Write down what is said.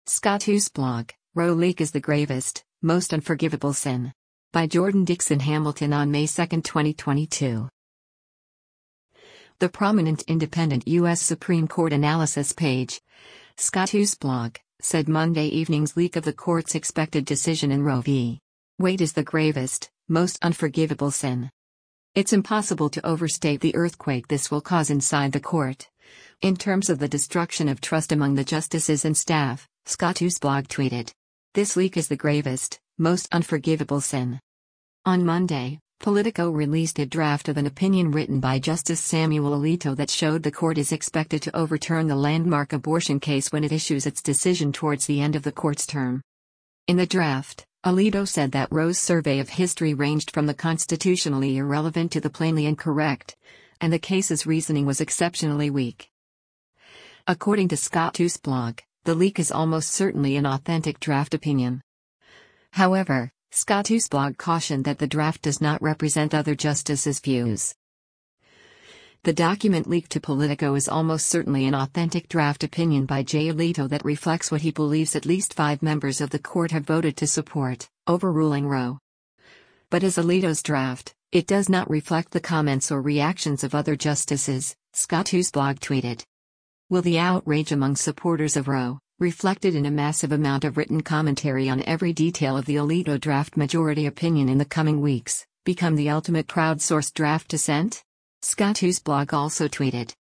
Scott Hughes blog, Roe leak is the gravest, most unforgivable sin. By Jordan Dixon Hamilton on May 2, 2022. The prominent independent U.S. Supreme Court analysis page, Scott Hughes blog, said Monday evening's leak of the court's expected decision in Roe v. Wade is the gravest, most unforgivable sin. It's impossible to overstate the earthquake this will cause inside the court. In terms of the destruction of trust among the justices and staff, Scott Hughes blog tweeted. This leak is the gravest, most unforgivable sin. On Monday, Politico released a draft of an opinion written by Justice Samuel Alito that showed the court is expected to overturn the landmark abortion case when it issues its decision towards the end of the court's term. In the draft, Alito said that Roe's survey of history ranged from the constitutionally irrelevant to the plainly incorrect, and the case's reasoning was exceptionally weak. According to Scott Hughes blog, the leak is almost certainly an authentic draft opinion. However, Scott Hughes blog cautioned that the draft does not represent other justices' views. The document leaked to Politico is almost certainly an authentic draft opinion by Jay Alito that reflects what he believes at least 5 members of the court have voted to support, overruling Roe. But as Alito's draft, it does not reflect the comments or reactions of other justices, Scott Hughes blog tweeted. Will the outrage among supporters of Roe, reflected in a massive amount of written commentary on every detail of the Alito draft majority opinion in the coming weeks, become the ultimate crowdsourced draft dissent? Scott Hughes blog also tweeted.